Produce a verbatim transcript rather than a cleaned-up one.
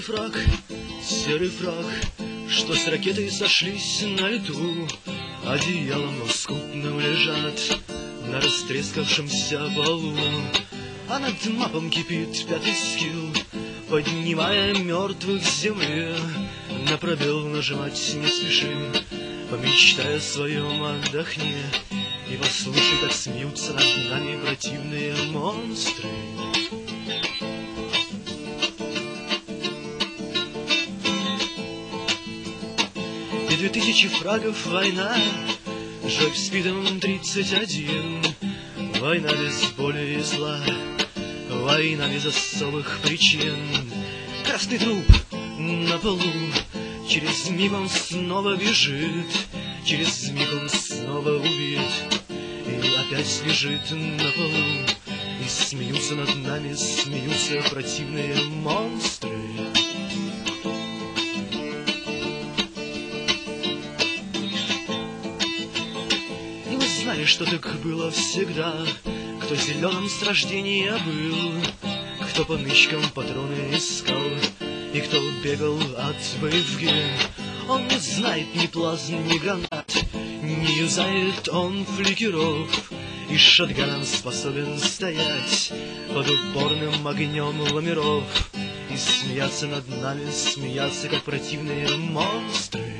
Серый фраг, серый фраг, что с ракетой сошлись на лету, одеялом лоскутным лежат на растрескавшемся полу. А над мапом кипит пятый скилл, поднимая мертвых с земли. На пробел нажимать не спеши, помечтай о своем отдохни и послушай, как смеются над нами противные монстры. И две тысячи фрагов война, Джойф Спидом тридцать один. Война без боли и зла, война без особых причин. Красный труп на полу, через миг он снова бежит, через миг он снова убит и опять лежит на полу. И смеются над нами, смеются противные монстры. И мы знали, что так было всегда. Кто зеленым с рождения был, кто по нычкам патроны искал и кто бегал от БФГ. Он не знает ни плазм, ни гранат, не юзает он фликеров, и шотганом способен стоять под упорным огнем ламеров и смеяться над нами, смеяться, как противные монстры.